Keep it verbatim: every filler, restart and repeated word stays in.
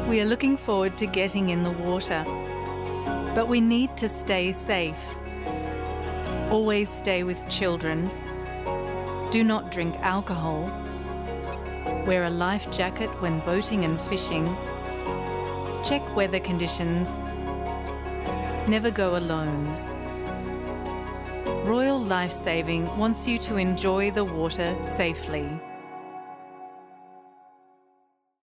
We are looking forward to getting in the water, but we need to stay safe. Always stay with children. Do not drink alcohol. Wear a life jacket when boating and fishing. Check weather conditions. Never go alone. Royal Lifesaving wants you to enjoy the water safely.